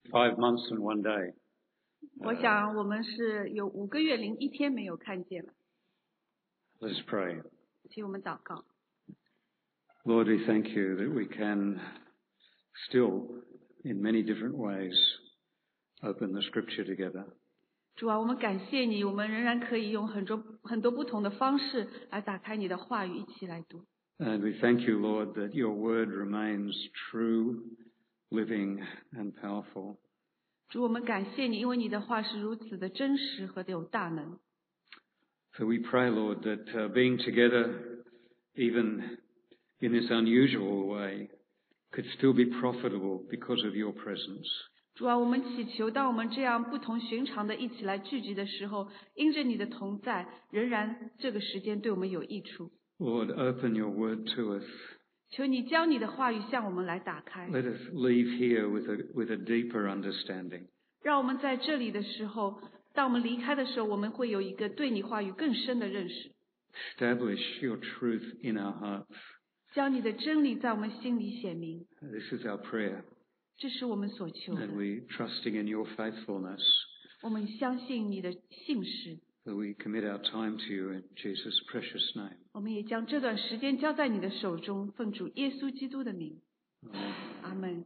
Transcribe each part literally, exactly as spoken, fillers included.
five months and one day. 我想我们是有五个月零一天没有看见了。 Let's pray. 请我们祷告。 Lord, we thank you that we can still, in many different ways, open the Scripture together. 主啊，我们感谢你，我们仍然可以用很多很多不同的方式来打开你的话语，一起来读。 And we thank you, Lord, that your word remains true, living and powerful. 主，我们感谢你，因为你的话是如此的真实和有大能。 So we pray, Lord, that uh, being together, even in this unusual way, could still be profitable because of your presence. 主啊，我们祈求，当我们这样不同寻常的一起来聚集的时候，因着你的同在，仍然这个时间对我们有益处。 Lord, open your word to us. 求你将你的话语向我们来打开， Let us leave here with a, with a deeper understanding. 让我们在这里的时候，当我们离开的时候，我们会有一个对你话语更深的认识， Establish your truth in our hearts. 将你的真理在我们心里显明。 This is our prayer, 这是我们所求 and 的。 we, trusting in your faithfulness, 我们相信你的信实， that we commit our time to you in Jesus' precious name. 我们也将这段时间交在你的手中，奉主耶稣基督的名， Amen. 阿门。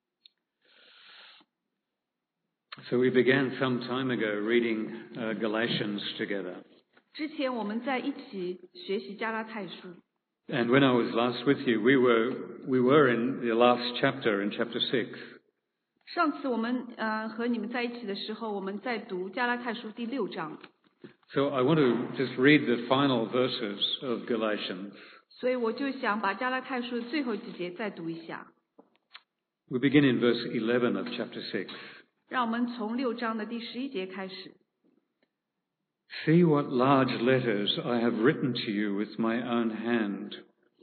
So we began some time ago reading uh, Galatians together. 之前我们在一起学习加拉太书， And when I was last with you, we were, we were in the last chapter, in chapter six. 上次我们呃和你们在一起的时候，我们在读加拉太书第六章， So I want to just read the final verses of Galatians. 所以我就想把加拉太书的最后几节再读一下。 We begin in verse eleven of chapter six. 让我们从六章的第十一节开始。 See what large letters I have written to you with my own hand.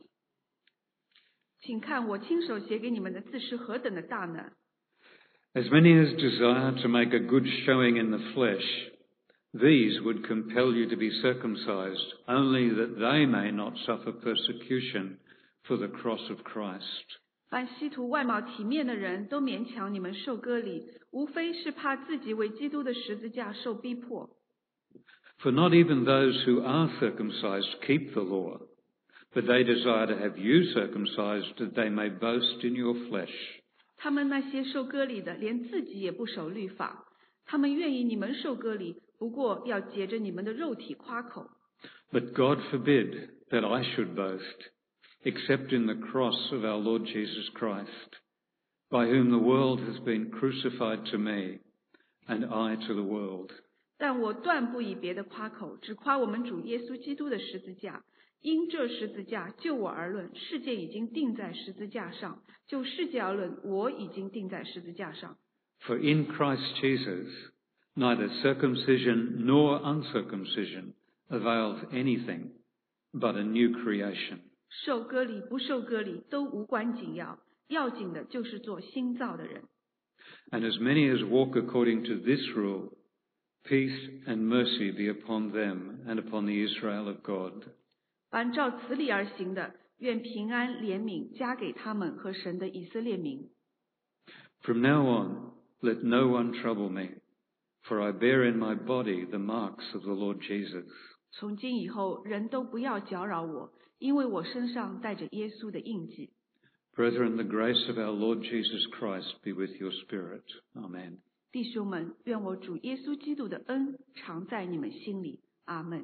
请看我亲手写给你们的字是何等的大呢？ As many as desire to make a good showing in the flesh, these would compel you to be circumcised, only that they may not suffer persecution for the cross of Christ. 凡希图外貌体面的人都勉强你们受割礼，无非是怕自己为基督的十字架受逼迫。 For not even those who are circumcised keep the law, but they desire to have you circumcised that they may boast in your flesh. 他们那些受割礼的，连自己也不守律法，他们愿意你们受割礼，不过要借着你们的肉体夸口。 But God forbid that I should boast, except in the cross of our Lord Jesus Christ, by whom the world has been crucified to me, and I to the world. 但我断不以别的夸口，只夸我们主耶稣基督的十字架。因这十字架，就我而论，世界已经定在十字架上；就世界而论，我已经定在十字架上。 For in Christ Jesus, neither circumcision nor uncircumcision avails anything, but a new creation. 受割礼不受割礼都无关紧要，要紧的就是做新造的人。 And as many as walk according to this rule, peace and mercy be upon them and upon the Israel of God. 凡照此理而行的，愿平安怜悯加给他们和神的以色列民。 From now on, let no one trouble me, for I bear in my body the marks of the Lord Jesus. 从今以后，人都不要搅扰我，因为我身上带着耶稣的印记。 Brethren, the grace of our Lord Jesus Christ be with your spirit. Amen. 弟兄们，愿我主耶稣基督的恩常在你们心里。阿门。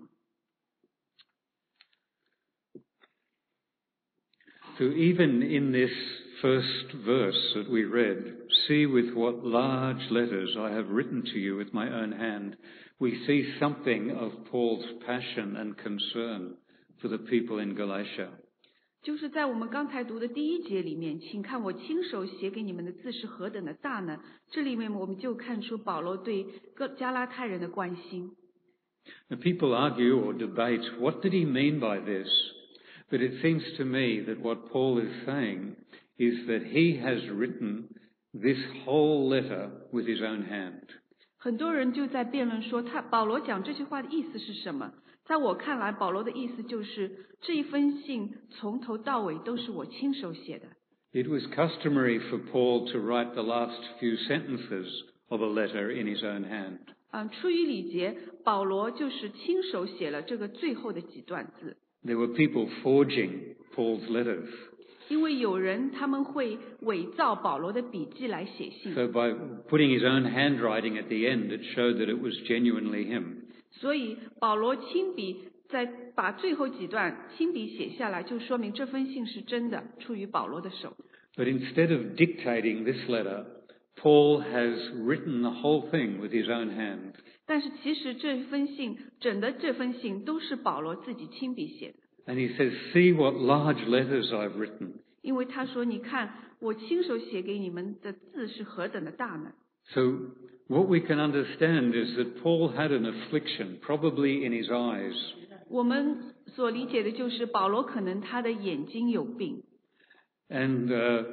So even in this first verse that we read, see with what large letters I have written to you with my own hand, we see something of Paul's passion and concern for the people in Galatia. 就是在我们刚才读的第一节里面，请看我亲手写给你们的字是何等的大呢？这里面我们就看出保罗对各加拉太人的关心。 Now, people argue or debate, what did he mean by this? But it seems to me that what Paul is saying is that he has written this whole letter with his own hand. 很多人就在辩论说，他保罗讲这句话的意思是什么？在我看来，保罗的意思就是这一封信从头到尾都是我亲手写的。 It was customary for Paul to write the last few sentences of a letter in his own hand. 嗯，出于礼节，保罗就是亲手写了这个最后的几段字。 There were people forging Paul's letters. 因为有人他们会伪造保罗的笔记来写信， So by putting his own handwriting at the end, it showed that it was genuinely him. 所以保罗亲笔再把最后几段亲笔写下来，就说明这封信是真的，出于保罗的手。 But instead of dictating this letter, Paul has written the whole thing with his own hand. 但是其实这封信，整的这封信都是保罗自己亲笔写的。 And he says, see what large letters I've written. 因为他说，你看我亲手写给你们的字是何等的大呢？ So what we can understand is that Paul had an affliction, probably in his eyes. 我们所理解的就是保罗可能他的眼睛有病， And uh,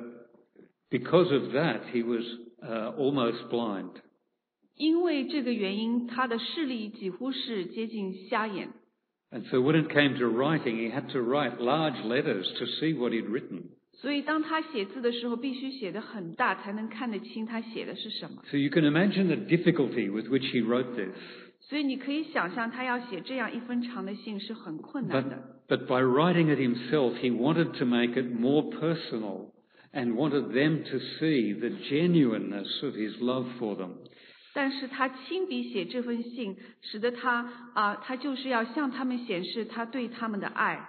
because of that, he was uh, almost blind. 因为这个原因，他的视力几乎是接近瞎眼。 And so when it came to writing, he had to write large letters to see what he'd written. 所以当他写字的时候，必须写得很大，才能看得清他写的是什么。 So you can imagine the difficulty with which he wrote this. 所以你可以想象，他要写这样一封长的信是很困 But, 难的。 but by writing it himself, he wanted to make it more personal and wanted them to see the genuineness of his love for them. 但是他亲笔写这封信，使得他啊、他就是要向他们显示他对他们的爱。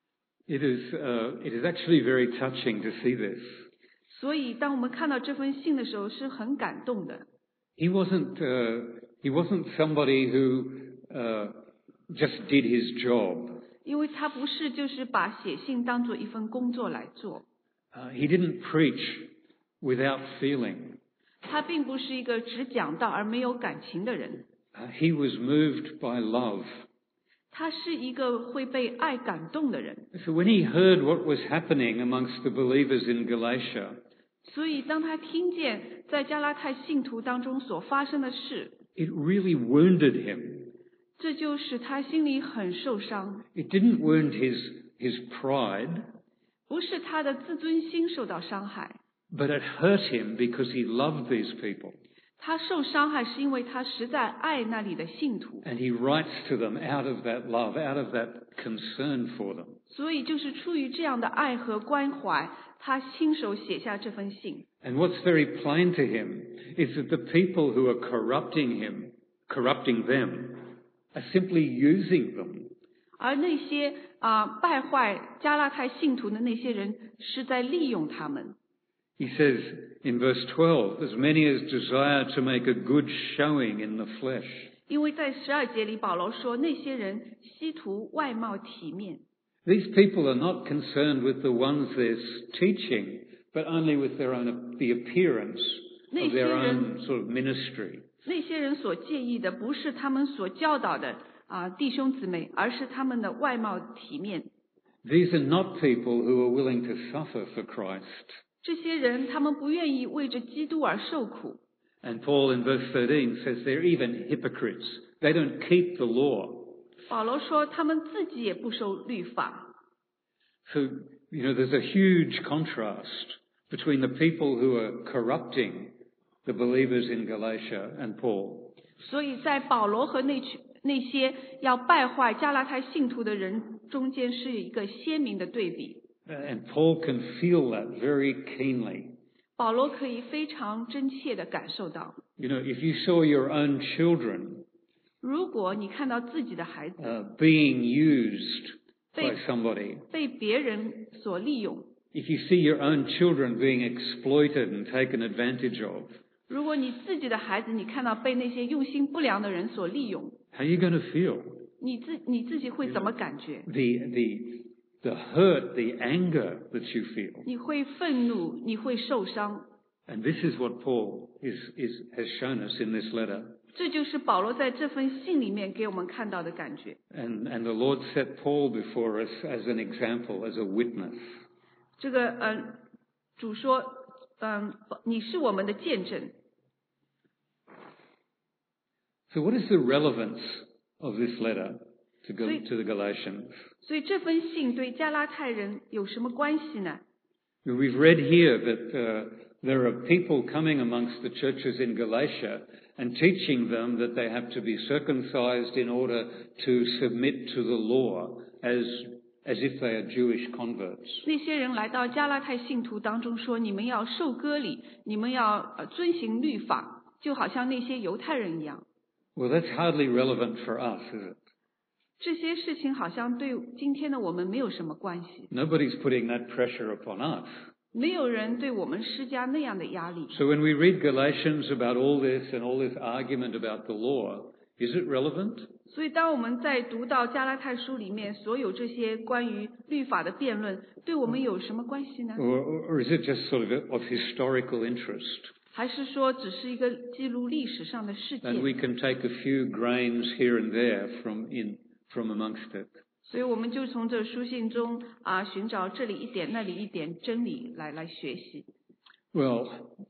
It is, uh, it is actually very touching to see this. 所以当我们看到这封信的时候，是很感动的。 He wasn't, uh, he wasn't somebody who uh, just did his job. 因为他不是就是把写信当做一份工作来做， Uh, he didn't preach without feeling. 他并不是一个只讲道而没有感情的人， Uh, he was moved by love. 他是一个会被爱感动的人。 So when he heard what was happening amongst the believers in Galatia, 所以当他听见在加拉太信徒当中所发生的事， it really wounded him. 这就使他心里很受伤。 It didn't wound his, his pride, 不是他的自尊心受到伤害， but it hurt him because he loved these people. 他受伤害是因为他实在爱那里的信徒， And he writes to them out of that love, out of that concern for them. 所以就是出于这样的爱和关怀，他亲手写下这封信。 And what's very plain to him is that the people who are corrupting him, corrupting them, are simply using them. 而那些啊、败坏加拉太信徒的那些人，是在利用他们。 He says in verse twelve, as many as desire to make a good showing in the flesh. 因为在十二节里，保罗说那些人希图外貌体面， These people are not concerned with the ones they're teaching, but only with their own, the appearance of their own sort of ministry. 那些人所介意的不是他们所教导的啊、弟兄姊妹，而是他们的外貌体面。 These are not people who are willing to suffer for Christ. 这些人他们不愿意为着基督而受苦。 And Paul in verse thirteen says they're even hypocrites. They don't keep the law. 保罗说他们自己也不守律法， So, you know, there's a huge contrast between the people who are corrupting the believers in Galatia and Paul. 所以在保罗和那群那些要败坏加拉太信徒的人中间是一个鲜明的对比。 And Paul can feel that very keenly. 保罗可以非常真切地感受到， You know, if you saw your own children 如果你看到自己的孩子 uh, being used by 被- somebody, 被别人所利用， if you see your own children being exploited and taken advantage of, 如果你自己的孩子你看到被那些用心不良的人所利用， how are you going to feel? 你自你自己会怎么感觉？ The, the, the hurt, the anger that you feel. 你会愤怒，你会受伤。 And this is what Paul is, is, has shown us in this letter. 这就是保罗在这封信里面给我们看到的感觉。 And, and the Lord set Paul before us as an example, as a witness. 这个嗯、呃主说，嗯、你是我们的见证。 So what is the relevance of this letter to, Gal- So- to the Galatians? 所以这封信对加拉太人有什么关系呢？ We've read here that uh, there are people coming amongst the churches in Galatia and teaching them that they have to be circumcised in order to submit to the law as as if they are Jewish converts. 那些人来到加拉太信徒当中说，你们要受割礼，你们要呃遵行律法，就好像那些犹太人一样。 Well, that's hardly relevant for us, is it? 这些事情好像对今天的我们没有什么关系。 Nobody's putting that pressure upon us. 没有人对我们施加那样的压力。 So when we read Galatians about all this and all this argument about the law, is it relevant? 所以当我们在读到加拉太书里面所有这些关于律法的辩论，对我们有什么关系呢？ Or, or is it just sort of of historical interest? 还是说只是一个记录历史上的事 And 件？ we can take a few grains here and there from in from amongst it. 所以我们就从这书信中啊寻找这里一点那里一点真理来来学习。 Well,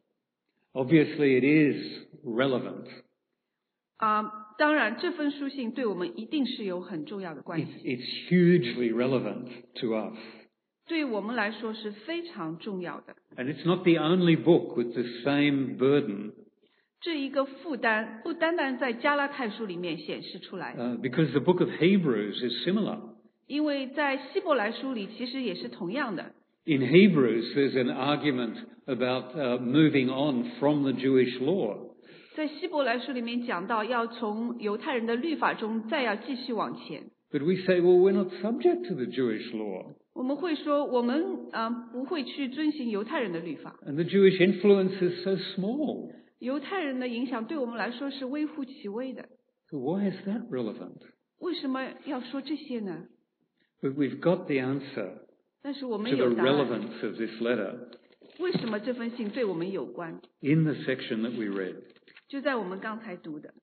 obviously it is relevant. 啊，当然这封书信对我们一定是有很重要的关 It's, 系， it's hugely relevant to us. 对我们来说是非常重要的。 And it's not the only book with the same burden, 这一个负担不单单在加拉太书里面显示出来， uh, because the book of Hebrews is similar. 因为在希伯来书里其实也是同样的。 In Hebrews, there's an argument about uh, moving on from the Jewish law. 在希伯来书里面讲到要从犹太人的律法中再要继续往前， But we say, well, we're not subject to the Jewish law. 我们会说我们啊、呃不会去遵行犹太人的律法， And the Jewish influence is so small. 犹太人的影响对我们来说是微乎其微的。 So why is that relevant? 为什么要说这些呢？ But we've got the answer 但是我 to 们 the 有答案， relevance of this letter 为什么这封信对我们有关？ in the section that we read. 就在我们刚才读的，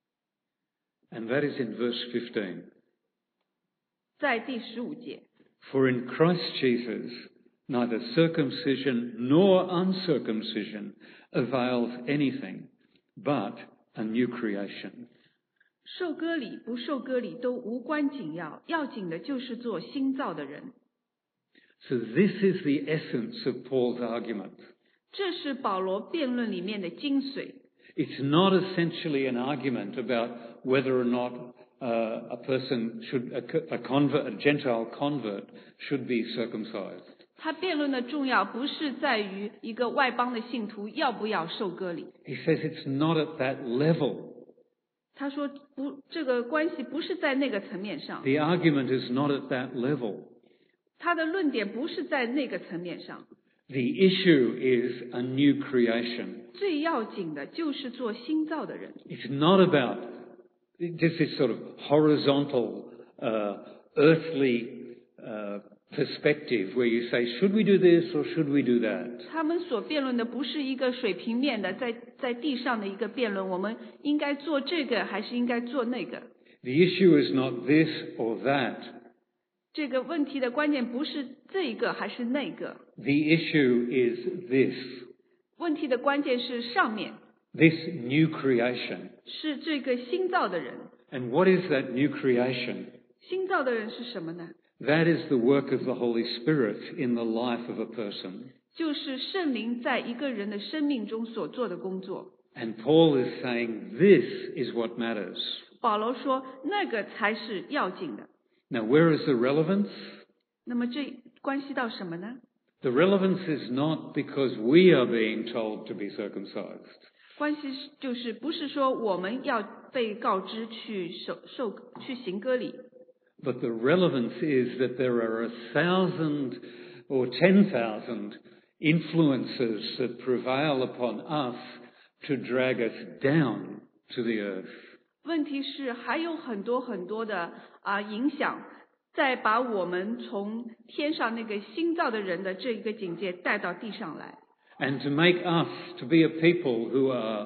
And that is in verse fifteen. 在第十五节。 For in Christ Jesus, neither circumcision nor uncircumcision avails anything, but a new creation. 受割礼不受割礼都无关紧要，要紧的就是做新造的人。 So this is the essence of Paul's argument. 这是保罗辩论里面的精髓。 It's not essentially an argument about whether or not uh, a person should, a, a convert, a Gentile convert should be circumcised. 他辩论的重要不是在于一个外邦的信徒要不要受割礼， He says it's not at that level. 他说不，这个关系不是在那个层面上， The argument is not at that level. 他的论点不是在那个层面上。 The issue is a new creation. 最要紧的就是做新造的人， It's not about just this sort of horizontal, uh, earthly uh, perspective where you say, should we do this or should we do that? 他们所辩论的不是一个水平面的在在地上的一个辩论，我们应该做这个还是应该做那个？ The issue is not this or that. 这个问题的关键不是这个还是那个， The issue is this, 问题的关键是上面 this new creation. 是这个新造的人。 And what is that new creation? 新造的人是什么呢？ That is the work of the Holy Spirit in the life of a person. 就是圣灵在一个人的生命中所做的工作。 And Paul is saying this is what matters. 保罗说那个才是要紧的。 Now, where is the relevance? 那么这关系到什么呢？ The relevance is not because we are being told to be circumcised. 关系就是不是说我们要被告知去受受去行割礼， But the relevance is that there are a thousand or ten thousand influences that prevail upon us to drag us down to the earth. 问题是还有很多很多的啊、影响，再把我们从天上那个新造的人的这一个境界带到地上来， And to make us to be a people who are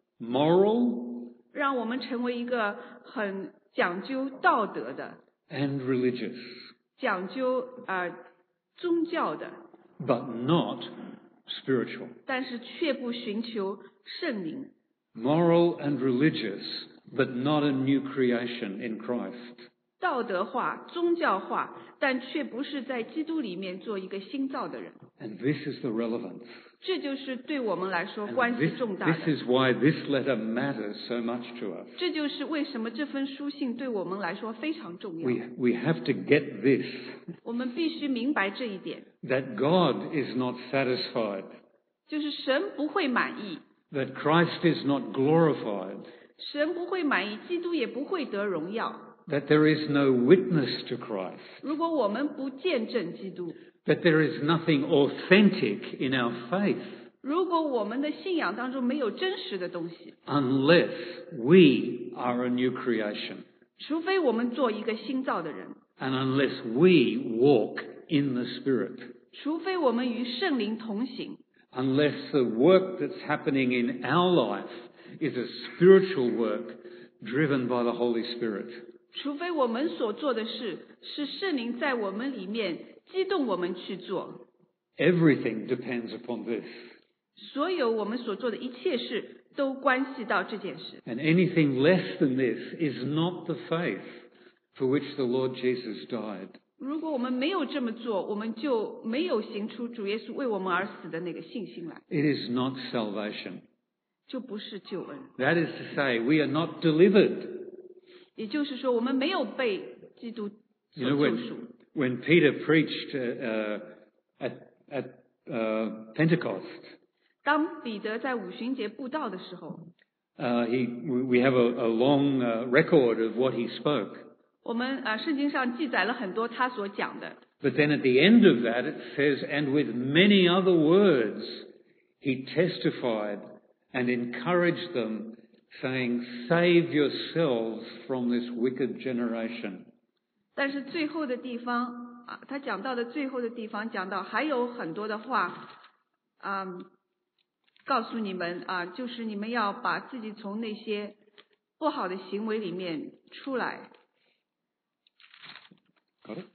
moral 让我们成为一个很讲究道德的、 and religious, 讲究啊、宗教的， but not spiritual. 但是却不寻求圣灵。 Moral and religious, but not a new creation in Christ. 道德化、宗教化，但却不是在基督里面做一个新造的人。 And this is the relevance. 这就是对我们来说 And 关系 this, 重大 this 的。 is why this letter matters so much to us. 这就是为什么这封书信对我们来说非常重要。 We, we have to get this, 我们必须明白这一点， that God is not satisfied, 就是神不会满意， that Christ is not glorified, 神不会满意，基督也不会得荣耀。 that there is no witness to Christ, 如果我们不见证基督， that there is nothing authentic in our faith, 如果我们的信仰当中没有真实的东西， unless we are a new creation, 除非我们做一个新造的人， and unless we walk in the Spirit, 除非我们与圣灵同行， unless the work that's happening in our life is a spiritual work driven by the Holy Spirit. 除非我们所做的事是圣灵在我们里面激动我们去做， Everything depends upon this. 所有我们所做的一切事都关系到这件事。 And anything less than this is not the faith for which the Lord Jesus died. 如果我们没有这么做，我们就没有行出主耶稣为我们而死的那个信心来， It is not salvation. 就不是救恩。 That is to say, we are not delivered. 也就是说，我们没有被基督 You 所 know, 救 when, 赎。 when Peter preached uh, uh, at, at uh, Pentecost, 当彼得在五旬节布道的时候， uh, he, we have a, a long uh, record of what he spoke. 我们啊、呃、圣经上记载了很多他所讲的。 But then at the end of that it says, and with many other words he testified and encouraged them, saying, save yourselves from this wicked generation. 但是最后的地方啊，他讲到的最后的地方讲到还有很多的话啊，告诉你们啊，就是你们要把自己从那些不好的行为里面出来。 Got it?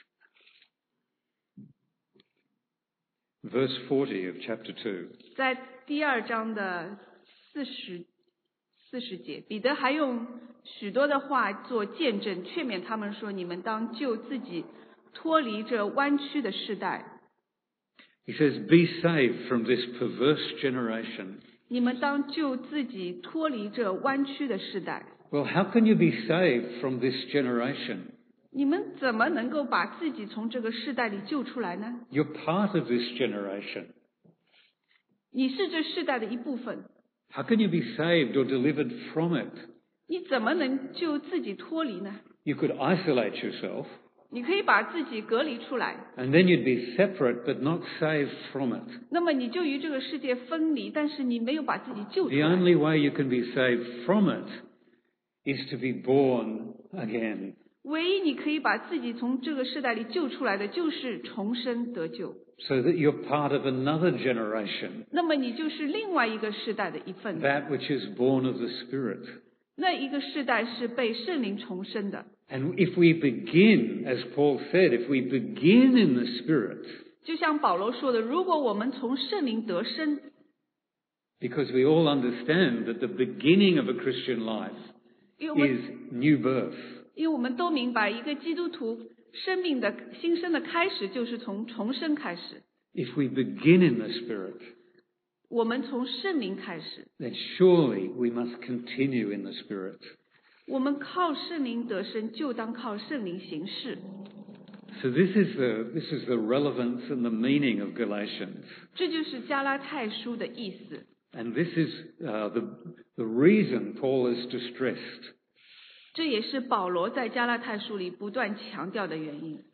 Verse forty of chapter two. 在第二章的四十四十节，彼得还用许多的话做见证，劝勉他们说：“你们当救自己，脱离这弯曲的世代。 He says, be saved from this perverse generation. 你们当救自己，脱离这弯曲的世代。 Well, how can you be saved from this generation? 你们怎么能够把自己从这个世代里救出来呢？ You're part of this generation. 你是这世代的一部分， How can you be saved or delivered from it? 你怎么能救自己脱离呢？ You could isolate yourself, 你可以把自己隔离出来， and then you'd be separate but not saved from it. 那么你就与这个世界分离，但是你没有把自己救出 The 来。 only way you can be saved from it is to be born again. 唯一你可以把自己从这个世代里救出来的，就是重生得救。 So that you're part of another generation, 那么你就是另外一个世代的一份子， that which is born of the Spirit. 那一个世代是被圣灵重生的。 And if we begin, as Paul said, if we begin in the Spirit, 就像保罗说的，如果我们从圣灵得生， because we all understand that the beginning of a Christian life 因为我们 is new birth. 因为我们都明白，一个基督徒生命的新生的开始就是从重生开始。 If we begin in the Spirit, 我们从圣灵开始， then surely we must continue in the Spirit. 我们靠圣灵得生，就当靠圣灵行事。 So this is the, this is the relevance and the meaning of Galatians. 这就是加拉太书的意思， And this is uh, the, the reason Paul is distressed. 这也是保罗在加拉太书里不断强调的原因。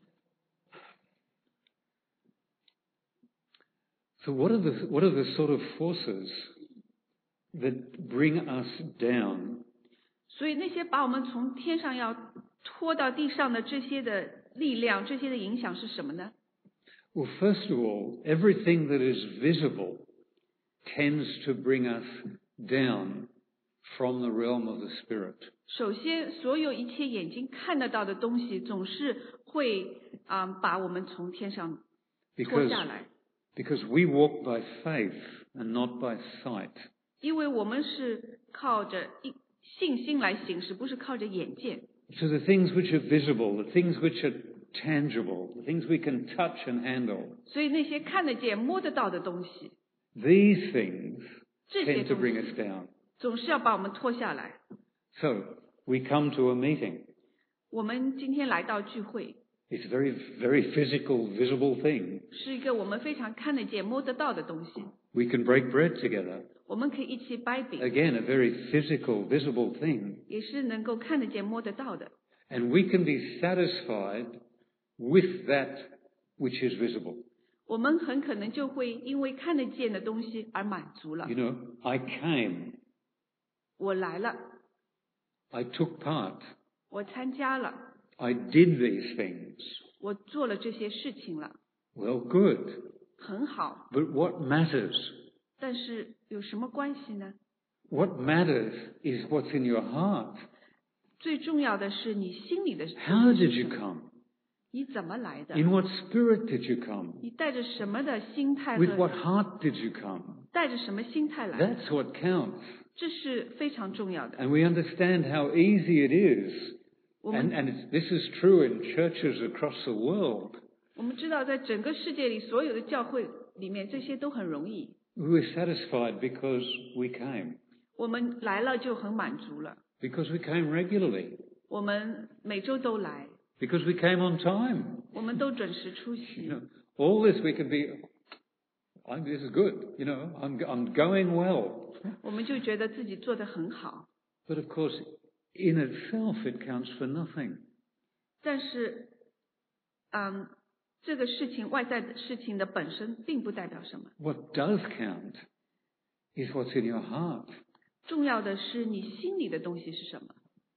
So what are the, what are the sort of forces that bring us down? 所以那些把我们从天上要拖到地上的这些的力量，这些的影响是什么呢？ Well, first of all, everything that is visible tends to bring us down from the realm of the Spirit. 首先，所有一切眼睛看得到的东西，总是会啊、把我们从天上拖 Because, 下来， because we walk by faith and not by sight. 因为我们是靠着一信心来行事，不是靠着眼见。 So the things which are visible, the things which are tangible, the things we can touch and handle, 所以那些看得见、摸得到的东西， these things 这些 tend to 东 bring 西 us down. 总是要把我们拖下来。 So we come to a meeting. 我们今天来到聚会， It's a very, very physical, visible thing. 是一个我们非常看得见、摸得到的东西。 We can break bread together. 我们可以一起掰饼， Again, a very physical, visible thing. 也是能够看得见、摸得到的。 And we can be satisfied with that which is visible. 我们很可能就会因为看得见的东西而满足了 You。know, I came, 我来了， I took part, 我参加了， I did these things. 我做了这些事情了， Well, good. 很好。 But what matters? 但是有什么关系呢？ What matters is what's in your heart. 最重要的是你心里的 How 东西 did 是 you 什么？ come? 你怎么来的？ In what spirit did you come? 你带着什么的心态 With what 和 heart did you come? 带着什么心态来？ That's what counts. 这是非常重要的。 And we understand how easy it is. 我 And, 们 and it's, this is true in churches across the world. 我们知道，在整个世界里，所有的教会里面，这些都很容易。 We were satisfied because we came. 我们来了就很满足了。 Because we came regularly. 我们每周都来， Because we came on time. 我们都准时出 You 席。 know, all this we can be, I'm, this is good. You know, I'm, I'm going well. 我们就觉得自己做得很好。 But of course, in itself, it counts for nothing. 但是，嗯，这个事情外在的事情的本身并不代表什么， What does count is what's in your heart. 重要的是你心里的东西是什么。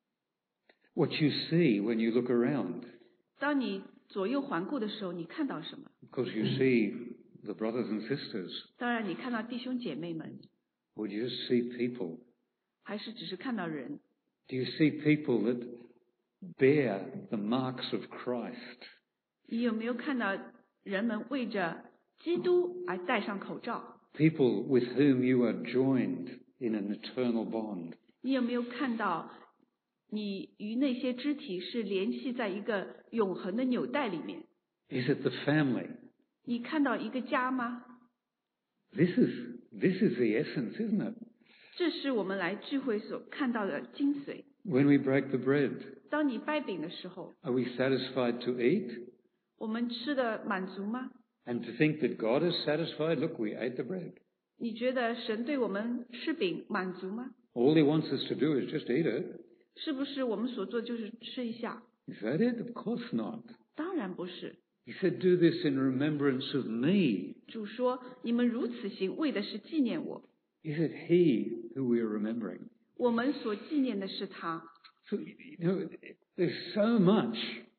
What you see when you look around. 当你左右环顾的时候，你看到什么？ Of course, you see the brothers and sisters. 当然，你看到弟兄姐妹们， Or do you just see people? 还是只是看到人？ Do you see people that bear the marks of Christ? 你有没有看到人们为着基督而戴上口罩？ People with whom you are joined in an eternal bond. 你有没有看到你与那些肢体是联系在一个永恒的纽带里面？ Is it the family? 你看到一个家吗？ This is, this is the essence, isn't it? 这是我们来聚会所看到的精髓。 When we break the bread, 当你掰饼的时候， are we satisfied to eat? 我们吃的满足吗？ And to think that God is satisfied? Look, we ate the bread. 你觉得神对我们吃饼满足吗？ All he wants us to do is just eat it. 是不是我们所做就是吃一下？ Is that it? Of course not. 当然不是。 He said, do this in remembrance of me. 主说：“你们如此行，为的是纪念我。 Is it he who we are remembering? ” 我们所纪念的是他。 So, you know, there's so much.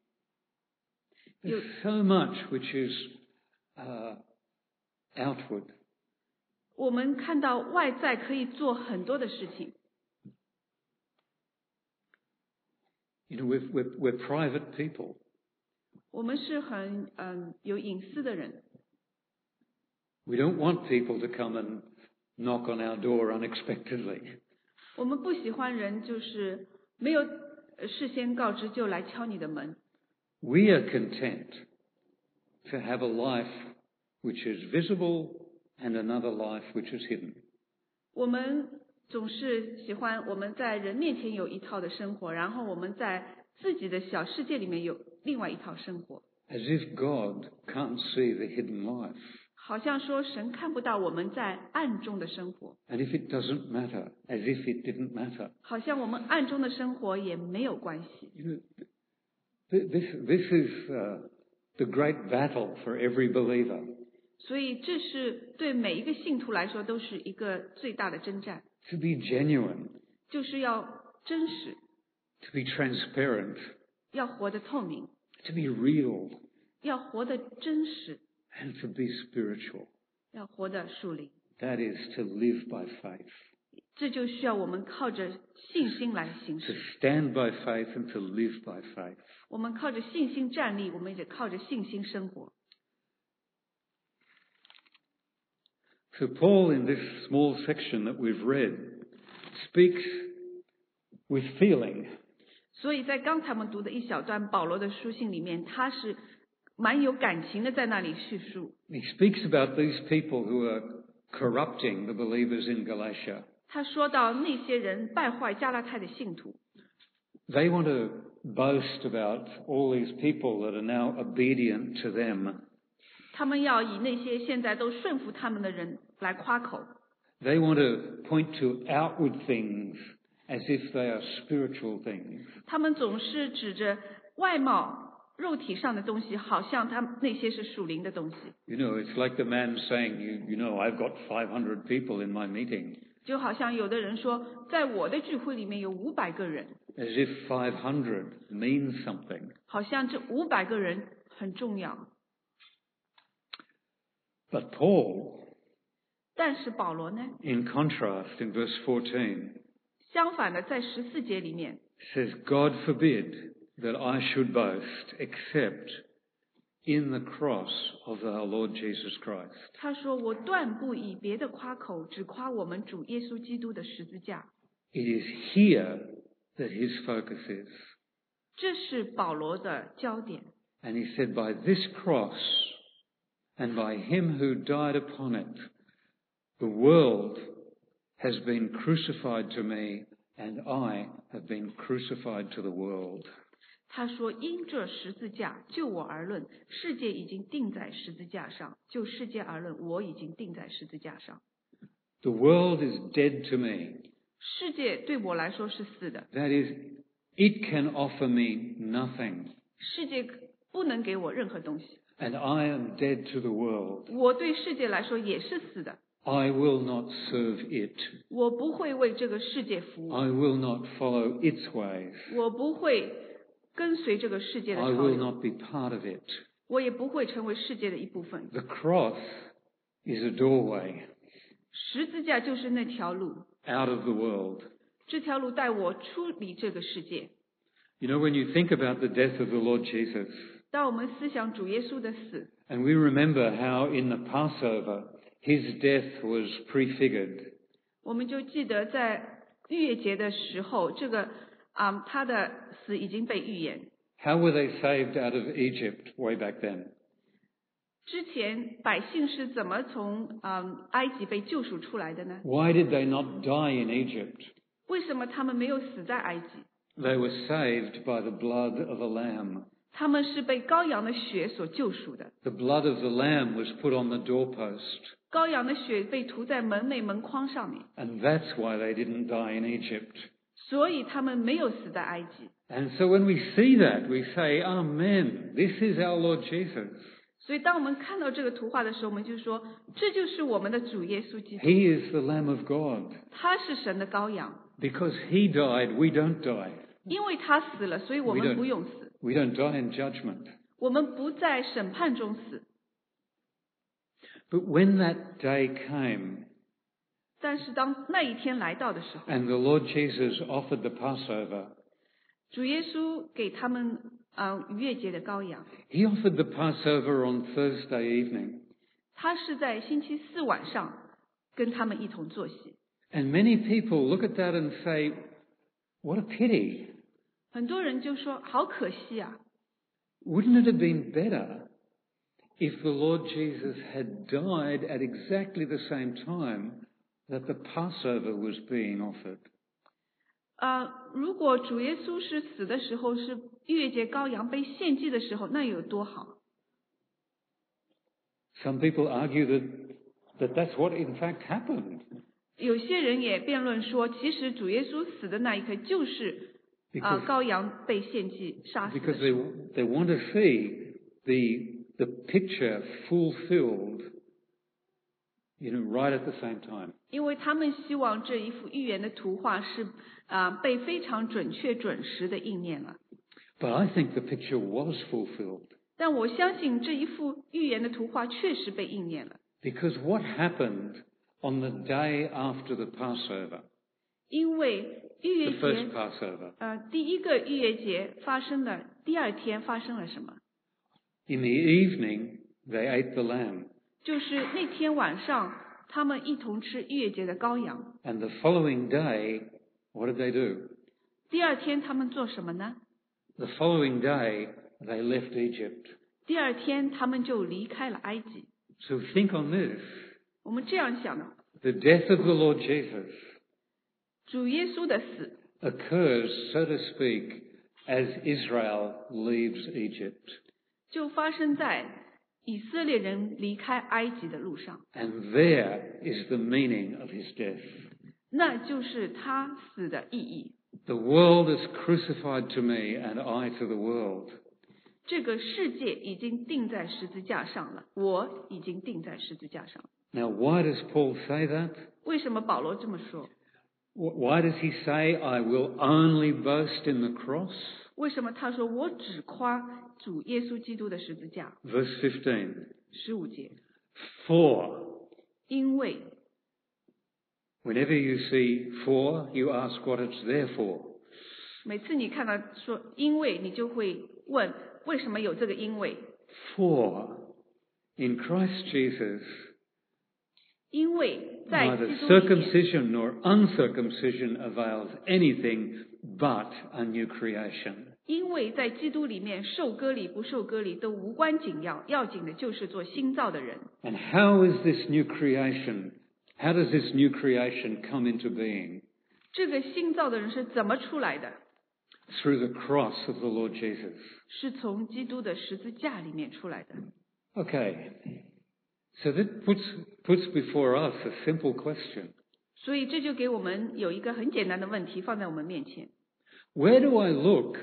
There's so much which is uh, outward. 我们看到外在可以做很多的事情。 You know, we're, we're, we're private people. 我们是很嗯有隐私的人， We don't want people to come and knock on our door unexpectedly. 我们不喜欢人就是没有呃事先告知就来敲你的门。 We are content to have a life which is visible and another life which is hidden. 我们总是喜欢我们在人面前有一套的生活，然后我们在自己的小世界里面有另外一套生活， As if God can't see the hidden life. 好像说神看不到我们在暗中的生活， And if it doesn't matter, as if it didn't matter. 好像我们暗中的生活也没有关系。 You know, th- this, this is uh, the great battle for every believer. 所以这是对每一个信徒来说都是一个最大的征战， To be genuine, 就是要真实， to be transparent, 要活得透明， to be real, 要活得真实， and to be spiritual. 要活得属灵。 That is to live by faith. 这就需要我们靠着信心来行 To 事。 stand by faith and to live by faith. 我们靠着信心站立，我们也靠着信心生活。 So Paul, in this small section that we've read, speaks with feeling. 所以在刚才我们读的一小段保罗的书信里面，他是蛮有感情的在那里叙述。 He speaks about these people who are corrupting the believers in Galatia. 他说到那些人败坏加拉太的信徒， They want to boast about all these people that are now obedient to them. 他们要以那些现在都顺服他们的人来夸口。 They want to point to outward things as if they are spiritual things. 他们总是指着外貌肉体上的东西，好像他们那些是属灵的东西。 You know, it's like the man saying, you, you know, I've got five hundred people in my meeting. 就好像有的人说，在我的聚会里面有五百个人， As if five hundred means something. 好像这五百个人很重要。 But Paul, 但是保罗呢， in contrast, in verse fourteen, 相反的，在十四节里面， says, God forbid that I should boast except in the cross of our Lord Jesus Christ. 他说：“我断不以别的夸口，只夸我们主耶稣基督的十字架。” It is here that his focus is. 这是保罗的焦点。 And he said, by this cross and by him who died upon it, the world has been crucified to me and I have been crucified to the world. 他说：“因这十字架，就我而论，世界已经定在十字架上；就世界而论，我已经定在十字架上。 The world is dead to me. 世界对我来说是死的， That is, it can offer me nothing. 世界不能给我任何东西。 And I am dead to the world. 我对世界来说也是死的， I will not serve it. 我不会为这个世界服务， I will not follow its ways. 我不会跟随这个世界的 I 潮 will 流， not be part of it. 我也不会成为世界的一部分。 The cross is a doorway 十字架就是那条路， out of the world. 这条路带我出离这个世界。 You know, when you think about the death of the Lord Jesus, 当我们思想主耶稣的死， and we remember how in the Passover his death was prefigured. 我们就记得在逾越节的时候，这个啊、他的死已经被预言。 How were they saved out of Egypt way back then? 之前百姓是怎么从嗯埃及被救赎出来的呢？ Why did they not die in Egypt? 为什么他们没有死在埃及？ They were saved by the blood of a lamb. 他们是被羔羊的血所救赎的。 The blood of the lamb was put on the doorpost, 羔羊的血被涂在门楣门框上面， and that's why they didn't die in Egypt. 所以他们没有死在埃及。 And so when we see that, we say, Amen, this is our Lord Jesus. 所以当我们看到这个图画的时候，我们就说，这就是我们的主耶稣基督， He is the Lamb of God. 他是神的羔羊。 Because he died, we don't die. 因为他死了，所以我 We 们 don't, 不用死， we don't die in judgment. 我们不在审判中死。 But when that day came, 但是当那一天来到的时候， and the Lord Jesus offered the Passover, 主耶稣给他们啊逾越节的羔羊， he offered the Passover on Thursday evening. 他是在星期四晚上跟他们一同坐席。 And many people look at that and say, what a pity. 很多人就说好可惜啊， Wouldn't it have been better if the Lord Jesus had died at exactly the same time that the Passover was being offered? 呃，如果主耶稣是死的时候是逾越节羔羊被献祭的时候，那有多好？ Some people argue that, that that's what in fact happened. 有些人也辩论说，其实主耶稣死的那一刻就是啊、 Because- 羔羊被献祭杀死的 Because 时 they, 候。 they want to see the, the picture fulfilled, you know, right at the same time. 因为他们希望这一幅预言的图画是啊、被非常准确准时的应验了。 But I think the picture was fulfilled. 但我相信这一幅预言的图画确实被应验了， Because what happened on the day after the Passover, 因为逾越 the first 节 Passover, 呃第一个逾越节发生的第二天发生了什么？ in the evening they ate the lamb, 就是那天晚上他们一同吃逾越节的羔羊， and the following day, what did they do? 第二天他们做什么呢？ The following day, they left Egypt. 第二天他们就离开了埃及。 So think on this. 我们这样想的， The death of the Lord Jesus 主耶稣的死 occurs, so to speak, as Israel leaves Egypt. 就发生在以色列人离开埃及的路上， And there is the meaning of his death. 那就是他死的意义。 The world is crucified to me and I to the world. 这个世界已经钉在十字架上了，我已经钉在十字架上了。 Now, why does Paul say that? 为什么保罗这么说？ Why does he say, I will only boast in the cross? 为什么他说我只夸主耶稣基督的十字架？ Verse fifteen. 十五节， For, 因为 whenever you see for, you ask what it's there for. 每次你看到说因为，你就会问为什么有这个因为？ For, in Christ Jesus, 因为在 neither 基督里面， circumcision nor uncircumcision avails anything but a new creation. 因为在基督里面，受割礼不受割礼都无关紧要，要紧的就是做新造的人。 And how is this new creation? How does this new creation come into being? 这个新造的人是怎么出来的？ Through the cross of the Lord Jesus. 是从基督的十字架里面出来的。 Okay, so that puts, puts before us a simple question. 所以这就给我们有一个很简单的问题放在我们面前： Where do I look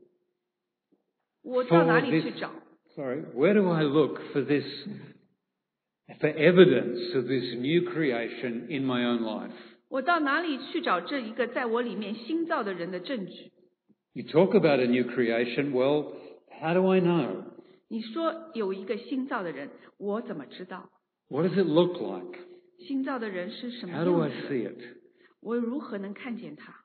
我到哪 for 里去 this, 找？ sorry, where do I look for this, for evidence of this new creation in my own life? 我到哪里去找这一个在我里面新造的人的证据？ You talk about a new creation, well, how do I know? 你说有一个新造的人，我怎么知道？ What does it look like? 新造的人是什么 How do I 样子的？ see it? 我如何能看见他？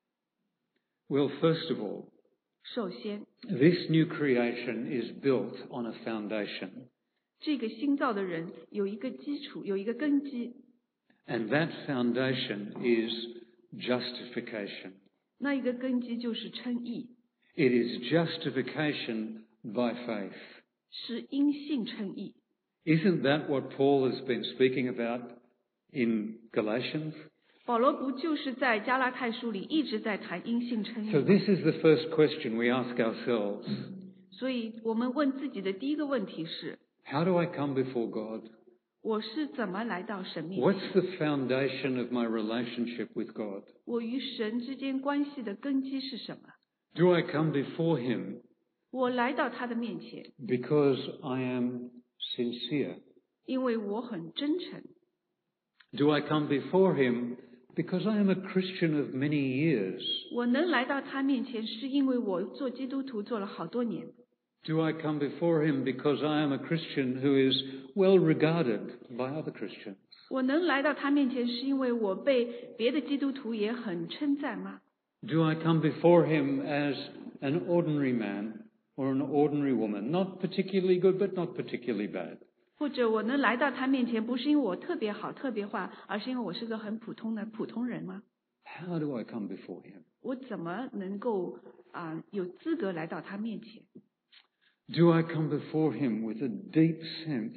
Well, first of all, 首先， this new creation is built on a foundation. 这个新造的人有一个基础，有一个根基， And that foundation is justification. 那一个根基就是称义， It is justification by faith. 是因信称义。 Isn't that what Paul has been speaking about in Galatians? 保罗不就是在加拉太书里一直在谈因信称义 So 吗？ this is the first question we ask ourselves. 所以我们问自己的第一个问题是： How do I come before God? 我是怎么来到神面 What's 前？ the foundation of my relationship with God? 我与神之间关系的根基是什么？ Do I come before Him 我来到他的面前， because I am sincere? 因为我很真诚。 Do I come before Him because I am a Christian of many years? 我能来到他面前，是因为我做基督徒做了好多年。 Do I come before Him because I am a Christian who is well regarded by other Christians? 我能来到他面前，是因为我被别的基督徒也很称赞吗？ Do I come before Him as an ordinary man or an ordinary woman? Not particularly good, but not particularly bad. 或者我能来到他面前，不是因为我特别好、特别坏，而是因为我是个很普通的普通人吗？ How do I come before Him? 我怎么能够啊、有资格来到他面前？ Do I come before Him with a deep sense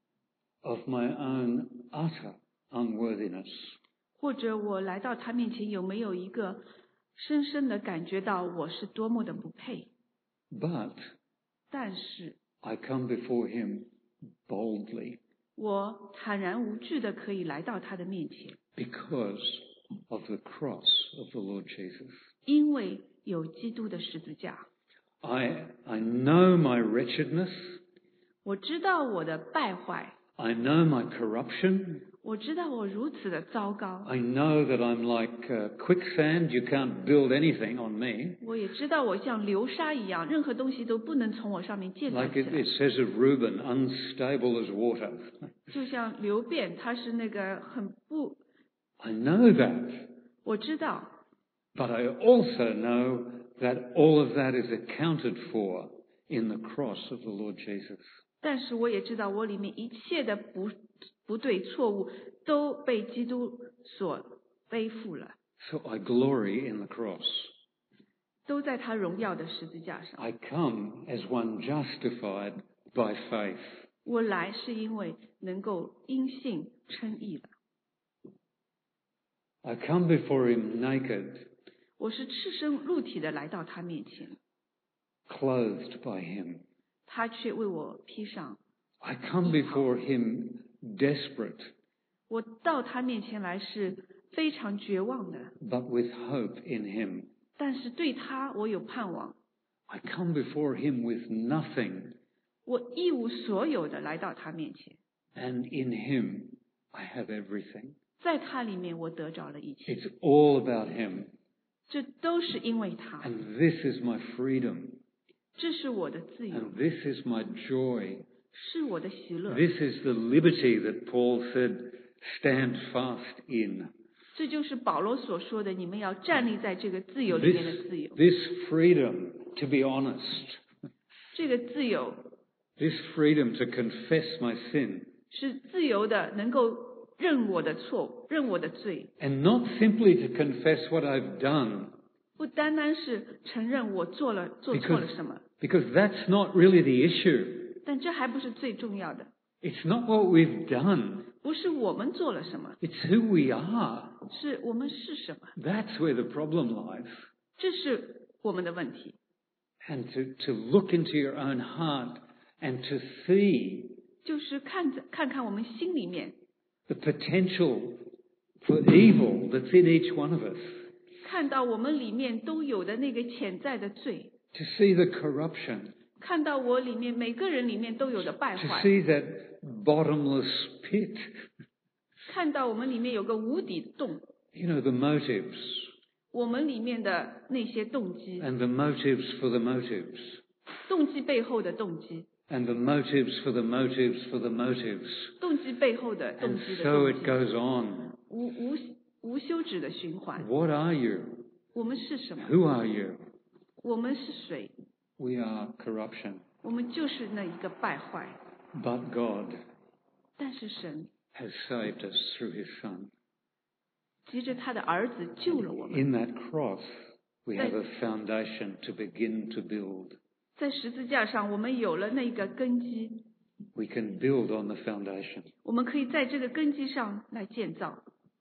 of my own utter unworthiness? 或者我来到他面前，有没有一个深深的感觉到我是多么的不配？ But 但是 I come before Him boldly 我坦然无惧的可以来到他的面前， because of the cross of the Lord Jesus. 因为有基督的十字架。 I, I know my wretchedness. 我知道我的败坏， I know my corruption. 我知道我如此的糟糕， I know that I'm like uh, quicksand. You can't build anything on me. 我也知道我像流沙一样，任何东西都不能从我上面建造 Like 起 it, 来。 it says of Reuben, unstable as water. 就像流变，它是那个很不， I know that. 我知道， But I also know that all of that is accounted for in the cross of the Lord Jesus. 但是我也知道我里面一切的不不对错误都被基督所背负了， So I glory in the cross. 都在他荣耀的十字架上。 I come as one justified by faith. 我来是因为能够因信称义了。 I come before him naked, 我是赤身露体的来到他面前， clothed by him. 他却为我披上。 I come before him desperate, 我到他面前来是非常绝望的， but with hope in him. 但是对他我有盼望。 I come before him with nothing, 我一无所有的来到他面前， and in him I have everything. 在他里面我得着了一切， It's all about him, 这都是因为他， and this is my freedom, 这是我的自由， and this is my joy. 是我的喜乐， This is the liberty that Paul said, stand fast in. 这就是保罗所说的，你们要站立在这个自由里面的 This, 自由。 this freedom to be honest, 这个自由 this freedom to confess my sin, 是自由的，能够认我的错，认我的罪， and not simply to confess what I've done, 不单单是承认我做了做错了 because, 什么， because that's not really the issue. 但这还不是最重要的， It's not what we've done, 不是我们做了什么， it's who we are. 是我们是什么， That's where the problem lies. 这是我们的问题。 And to, to look into your own heart and to see 就是看着看看我们心里面 the potential for evil that's in each one of us, 看到我们里面都有的那个潜在的罪， to see the corruption, 看到我里面每个人里面都有的败 to 坏， see that bottomless pit, 看到我们里面有个无底洞， you know, the motives, 我们里面的那些动机， and the motives for the motives, 动机背后的动机， and the motives for the motives for the motives. 动机背后的动 And 机的 so 动 it 机， goes on. 无无无休止的循环。 What are you? 我们是什么？ Who are you? 我们是谁？ We are corruption. 我们就是那一个败坏。 But God 但是神 has saved us through his Son. 藉着他的儿子救了我们， In that cross, we have a foundation to begin to build. 在十字架上，我们有了那个根基， We can build on the foundation. 我们可以在这个根基上来建造。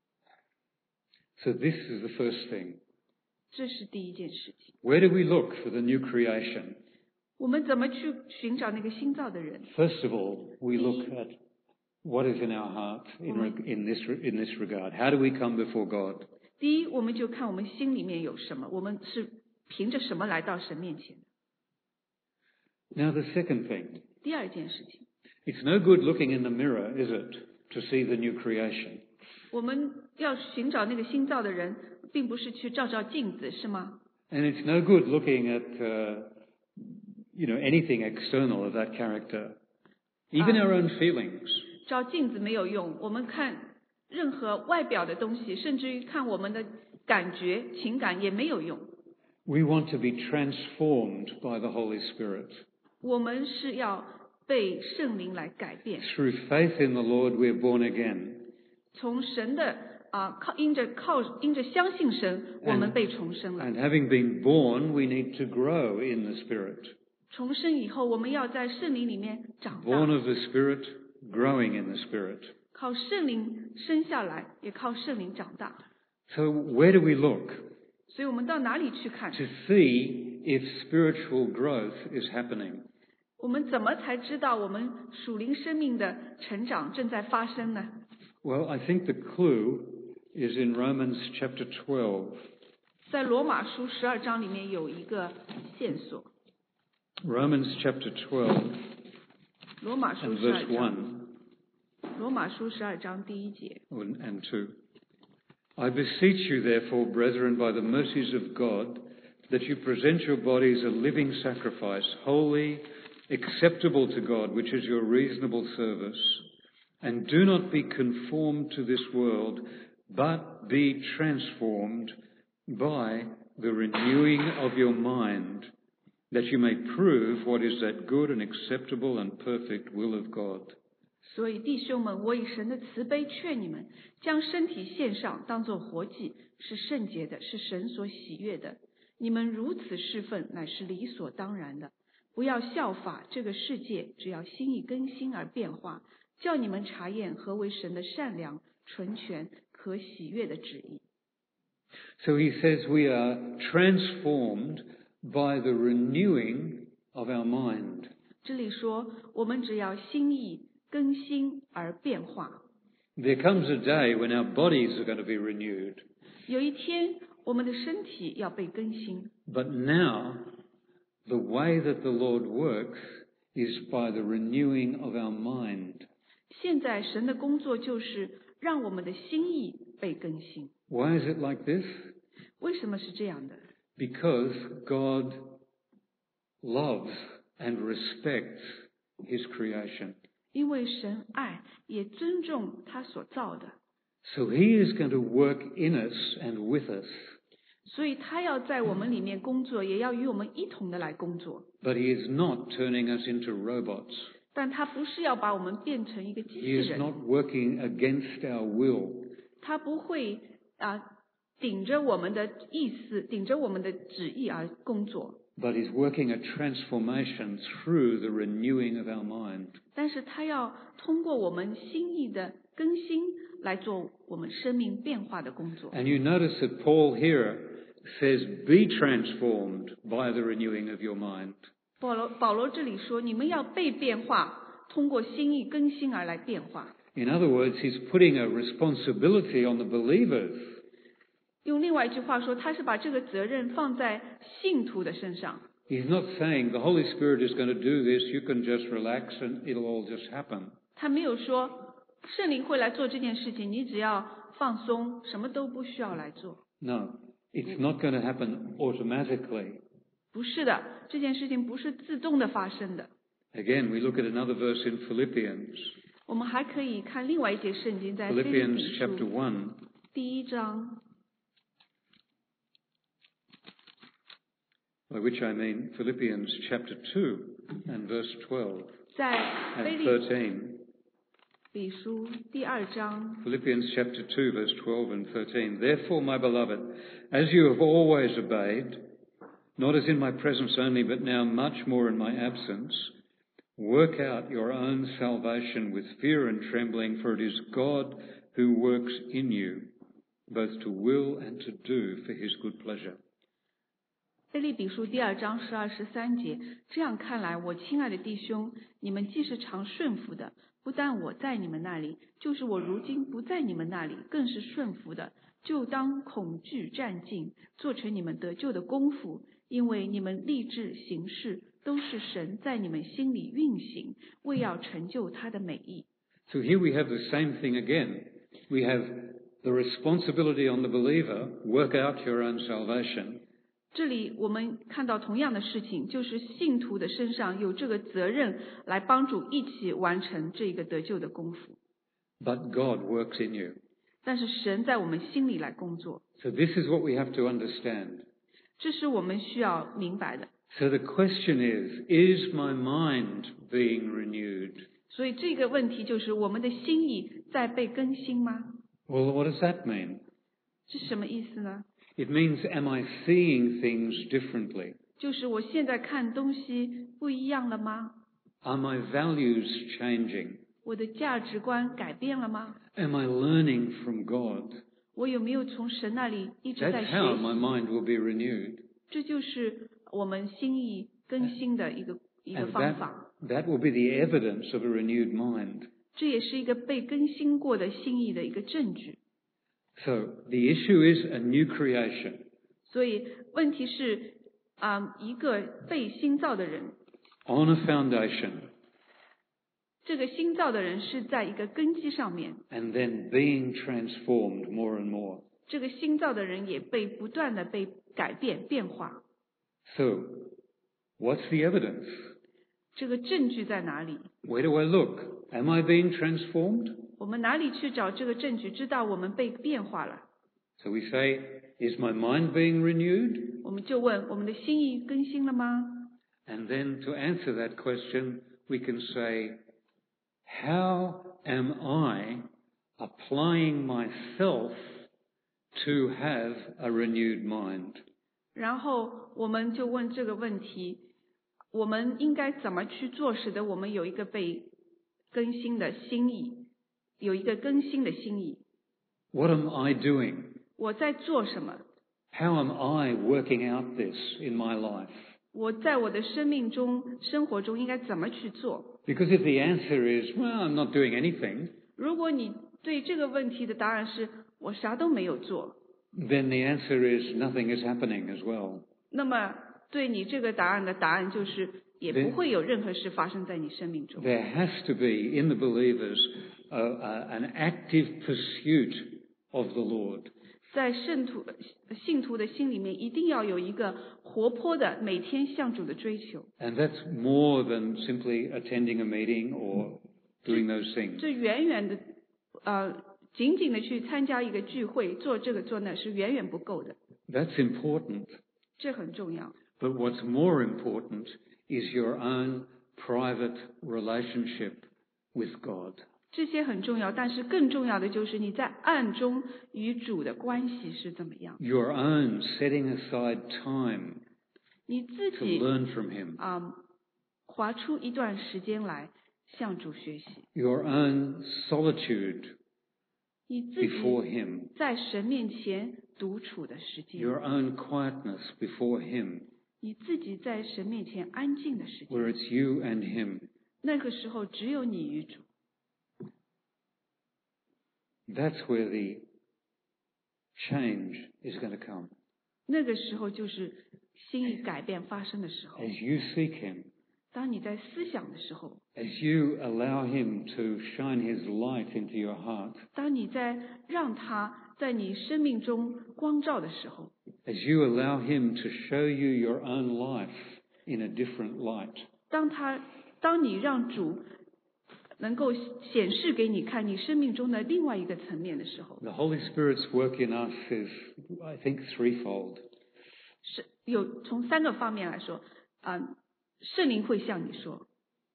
So this is the first thing. 这是第一件事情。 Where do we look for the new creation? 我们怎么去寻找那个新造的人？ First of all, we look at what is in our heart in, Mhm. re- in, this, re- in this regard. How do we come before God? 第一，我们就看我们心里面有什么，我们是凭着什么来到神面前的。 Now the second thing. 第二件事情， It's no good looking in the mirror, is it, to see the new creation? 我们要寻找那个新造的人，并不是去照照镜子，是吗？ And it's no good looking at, uh, you know, anything external of that character. Even our own feelings. 照镜子没有用，我们看任何外表的东西，甚至于看我们的感觉、情感也没有用。 We want to be transformed by the Holy Spirit. 我们是要被圣灵来改变， Through faith in the Lord, we're born again. 从神的啊、靠因着靠因着相信神，我们被重生了。 And having been born, we need to grow in the Spirit. 重生以后，我们要在圣灵里面长 Born 大， of the Spirit, growing in the Spirit. 靠圣灵生下来，也靠圣灵长大。 So where do we look 所以我们到哪里去看？ to see if spiritual growth is happening? 我们怎么才知道我们属灵生命的成长正在发生呢？ Well, I think the clue is in Romans chapter twelve. 在罗马书十二章里面有一个线索。 Romans chapter twelve 罗马书 and 十二 verse 章， one 罗马书十二章第一节。 and two. I beseech you, therefore, brethren, by the mercies of God, that you present your bodies a living sacrifice, holy, acceptable to God, which is your reasonable service. And do not be conformed to this world, but be transformed by the renewing of your mind, that you may prove what is that good and acceptable and perfect will of God. 所以弟兄们，我以神的慈悲劝你们，将身体献上，当作活祭，是圣洁的，是神所喜悦的。 你们如此侍奉乃是理所当然的。不要效法这个世界，只要心意更新而变化，叫你们查验何为神的善良、纯全、可喜悦的旨意。 So he says we are transformed by the renewing of our mind. 这里说，我们只要心意更新而变化。 There comes a day when our bodies are going to be renewed. 有一天，我们的身体要被更新。 But now, the way that the Lord works is by the renewing of our mind. 现在神的工作就是让我们的心意被更新。 Why is it like this? 为什么是这样的？ Because God loves and respects his creation. 因为神爱也尊重他所造的， So he is going to work in us and with us. 所以他要在我们里面工作，也要与我们一同的来工作。 But he is not turning us into robots. 但他不是要把我们变成一个机 He 器 is 人， not working against our will. 他不会啊、顶着我们的意思，顶着我们的旨意而工作， But he's working a transformation through the renewing of our mind. 但是他要通过我们心意的更新来做我们生命变化的工作。 And you notice that Paul here says, be transformed by the renewing of your mind. 保罗保罗这里说，你们要被变化，通过心意更新而来变化。 In other words, he's putting a responsibility on the believers. 用另外一句话说，他是把这个责任放在信徒的身上。 He's not saying the Holy Spirit is going to do this, you can just relax and it'll all just happen. 他没有说圣灵会来做这件事情，你只要放松，什么都不需要来做。 No, it's not going to happen automatically. 不是的，这件事情不是自动的发生的。 Again, we look at another verse in Philippians. 我们还可以看另外一节圣经，在腓立 Philippians 比 chapter 书 one. 第一章， By which I mean Philippians chapter two and verse twelve 在 and 腓立 thirteen. 比书第二章 Philippians chapter two verse twelve and thirteen. Therefore, my beloved, as you have always obeyed, not as in my presence only, but now much more in my absence, work out your own salvation with fear and trembling, for it is God who works in you, both to will and to do for his good pleasure. 腓立比书第二章十二十三节，这样看来，我亲爱的弟兄，你们既是常顺服的，不但我在你们那里，就是我如今不在你们那里，更是顺服的，就当恐惧战兢，做成你们得救的功夫，因为你们立志行事，都是神在你们心里运行，为要成就他的美意。 So here we have the same thing again. We have the responsibility on the believer, work out your own salvation. 这里我们看到同样的事情，就是信徒的身上有这个责任来帮助一起完成这个得救的功夫。 But God works in you. 但是神在我们心里来工作， So this is what we have to understand. 这是我们需要明白的。 So the question is, is my mind being renewed? 所以这个问题就是我们的心意在被更新吗？ Well, what does that mean? 是什么意思呢？ It means, am I seeing things differently? 就是我现在看东西不一样了吗？ Are my values changing? 我的价值观改变了吗？ Am I learning from God? 我有没有从神那里一直在 That's 学 how my 习？ mind will be renewed. 这就是我们心意更新的一个一个 And 方 that, 法。 that will be the evidence of a renewed mind. 这也是一个被更新过的心意的一个证据。 So the issue is a new creation. 所以问题是，啊、一个被新造的人， On a foundation, 这个新造的人是在一个根基上面， and then being transformed more and more. 这个新造的人也被不断的被改变变化。 So, what's the evidence? 这个证据在哪里？ Where do I look? Am I being transformed? 我们哪里去找这个证据，知道我们被变化了？ So we say, is my mind being renewed? 我们就问，我们的心意更新了吗？ And then to answer that question, we can say, how am I applying myself to have a renewed mind? 然后我们就问这个问题，我们应该怎么去做，使得我们有一个被更新的心意，有一个更新的心意。 What am I doing? 我在做什么？ How am I working out this in my life? 我在我的生命中、生活中应该怎么去做？ Because if the answer is, well, I'm not doing anything, 如果你对这个问题的答案是我啥都没有做， then the answer is nothing is happening as well. 那么对你这个答案的答案就是也不会有任何事发生在你生命中。 There has to be in the believers a, a, an active pursuit of the Lord. 在圣徒信徒的心里面一定要有一个活泼的每天向主的追求， And that's more than simply attending a meeting or doing those things. 这远远的呃仅仅的去参加一个聚会做这个做那是远远不够的， That's important. 这很重要。 But what's more important is your own private relationship with God. 这些很重要，但是更重要的就是你在暗中与主的关系是怎么样。 Your own setting aside time 你自 to 己 learn from Him. 啊、划出一段时间来向主学习， Your own solitude 你自己 before Him. 在神面前独处的时间， Your own quietness before Him, 你自己在神面前安静的时 where 间， it's you and Him. 那个时候只有你与主， That's where the change is going to come. 那个时候就是心意改变发生的时候。 As you seek Him, 当你在思想的时候， as you allow Him to shine His light into your heart, 当你在让他在你生命中光照的时候， as you allow Him to show you your own life in a different light, 当他当你让主能够显示给你看你生命中的另外一个层面的时候， the Holy Spirit's work in us is, I think, threefold. 是有从三个方面来说，啊、圣灵会向你说，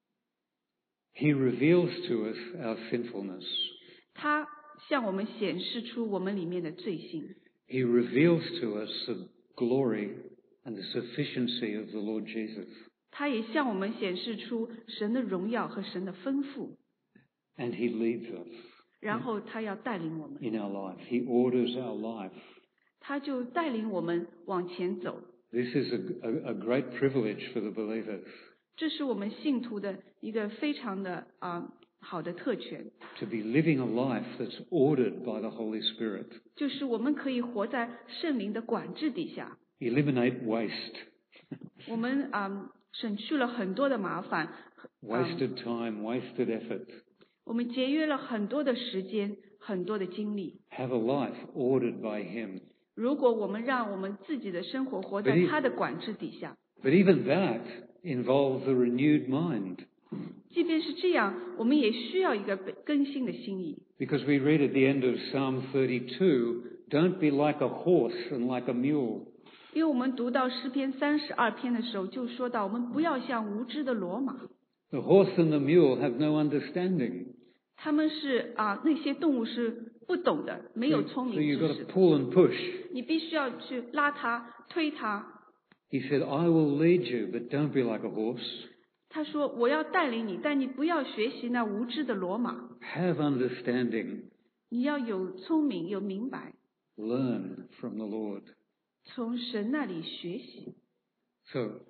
He reveals to us our sinfulness. 他向我们显示出我们里面的罪性， He reveals to us the glory and the sufficiency of the Lord Jesus. 他也向我们显示出神的荣耀和神的丰富， And He leads us 然后他要带领我们， in our life. He orders our life. 他就带领我们往前走。 This is a, a, a great privilege for the believers, 这是我们信徒的一个非常的啊、好的特权， to be living a life that's ordered by the Holy Spirit. 就是我们可以活在圣灵的管制底下， Eliminate waste. 我们啊、省去了很多的麻烦，啊 Wasted time, wasted effort. 我们节约了很多的时间，很多的精力。 Have a life ordered by Him. 如果我们让我们自己的生活活在 But he- 他的管制底下， But even that involves a renewed mind. 即便是这样，我们也需要一个被更新的心意。 Because we read at the end of Psalm thirty-two, don't be like a horse and like a mule. 因为我们读到诗篇三十二篇的时候，就说到我们不要像无知的骡马， The horse and the mule have no understanding. 他们是啊那些动物是不懂的，没有 So, 聪 so 明 you've got 知 to 识的， pull and push. 你必须要去拉它、推它。 He said, I will lead you, but don't be like a horse. 他说：“我要带领你，但你不要学习那无知的骡马， Have understanding. 你要有聪明、有明白， Learn from the Lord. 从神那里学习。 So,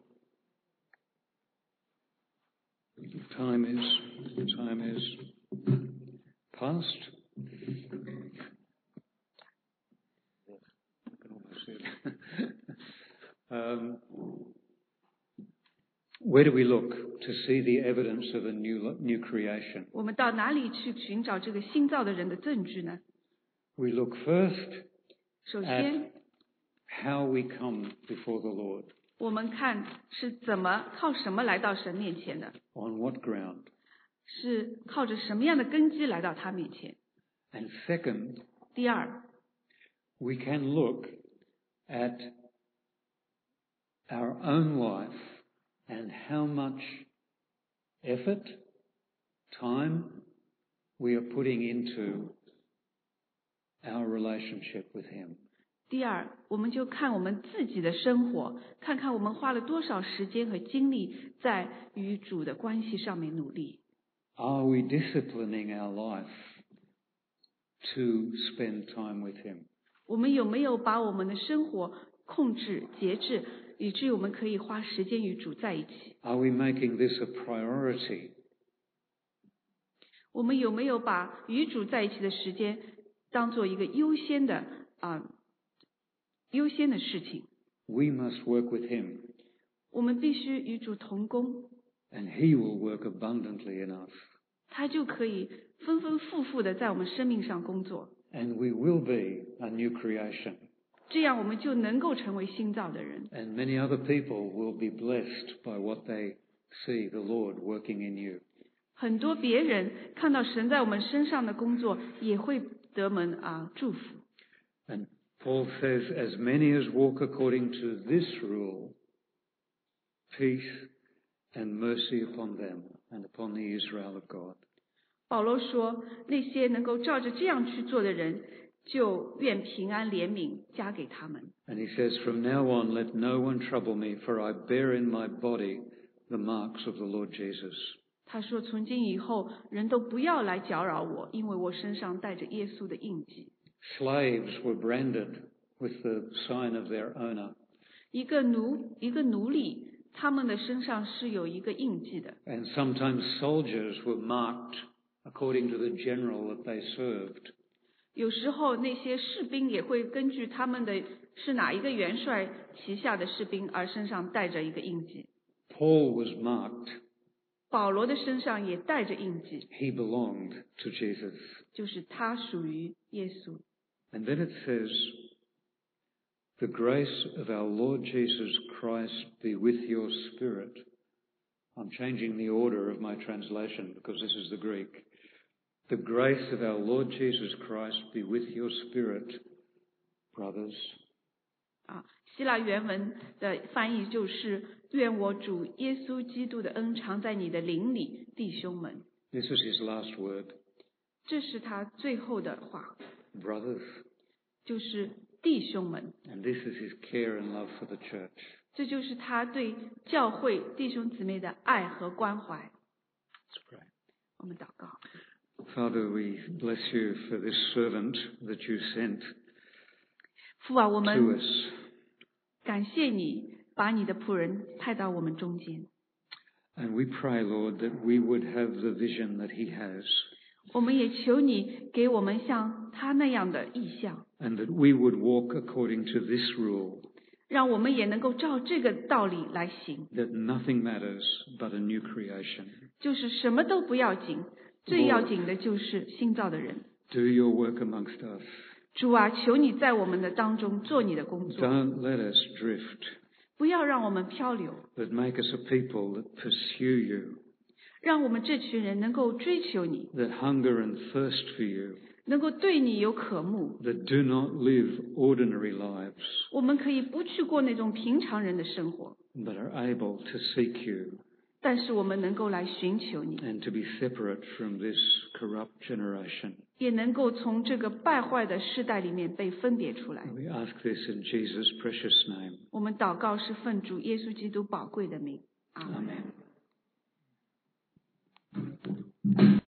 time is, time is past. I can almost see it. um, where do we look to see the evidence of a new, new creation? 我们到哪里去寻找这个新造的人的证据呢？ We look first 首 at 先， how we come before the Lord. 我们看是怎么靠什么来到神面前的， On what ground? 是靠着什么样的根基来到他面前。 And second, 第二， we can look at our own life and how much effort, time we are putting into our relationship with Him. 第二，我们就看我们自己的生活，看看我们花了多少时间和精力在与主的关系上面努力。 Are we disciplining our life to spend time with Him? 我们有没有把我们的生活控制、节制，以至于我们可以花时间与主在一起？ Are we making this a priority? 我们有没有把与主在一起的时间当做一个优先的啊、呃、优先的事情？ We must work with Him, 我们必须与主同工， and He will work abundantly in us. 他就可以丰丰富富的在我们生命上工作， And we will be a new creation. 这样我们就能够成为新造的人。 And many other people will be blessed by what they see the Lord working in you. 很多别人看到神在我们身上的工作，也会得蒙啊祝福。 And Paul says, as many as walk according to this rule, peace and mercy upon them and upon the Israel of God. 保罗说，那些能够照着这样去做的人，就愿平安怜悯加给他们。 And he says, from now on, let no one trouble me, for I bear in my body the marks of the Lord Jesus. 他说，从今以后，人都不要来搅扰我，因为我身上带着耶稣的印记。 Slaves were branded with the sign of their owner. 一个奴，一个奴隶，他们的身上是有一个印记的。 And sometimes soldiers were marked according to the general that they served. 有时候那些士兵也会根据他们的是哪一个元帅旗下的士兵，而身上带着一个印记。 Paul was marked. 保罗的身上也带着印记， He belonged to Jesus. 就是他属于耶稣。 And then it says, the grace of our Lord Jesus Christ be with your spirit. I'm changing the order of my translation because this is the Greek. The grace of our Lord Jesus Christ be with your spirit, brothers. 啊，希腊原文的翻译就是愿我主耶稣基督的恩常在你的灵里，弟兄们。 This is his last word. 这是他最后的话， Brothers. 就是弟兄们。 And this is his care and love for the church. 这就是他对教会弟兄姊妹的爱和关怀。 Let's pray. 我们祷告。 Father, we bless you for this servant that you sent 父啊，我 to 们 us. 感谢你把你的仆人派到我们中间。 And we pray, Lord, that we would have the vision that he has, 我们也求你给我们像他那样的意象， and that we would walk according to this rule, 让我们也能够照这个道理来行， that nothing matters but a new creation. 就是什么都不要紧，最要紧的就是新造的人。 Do your work amongst us. 主啊，求你在我们的当中做你的工作， Don't let us drift, 不要让我们漂流， but make us a people that pursue you, 让我们这群人能够追求你， that hunger and thirst for you, 能够对你有渴慕。 that do not live ordinary lives, 我们可以不去过那种平常人的生活， but are able to seek you 但是我们能够来寻求你， and to be separate from this corrupt generation. 也能够从这个败坏的世代里面被分别出来。 We ask this in Jesus' precious name. 我们祷告是奉主耶稣基督宝贵的名，阿门。 Amen.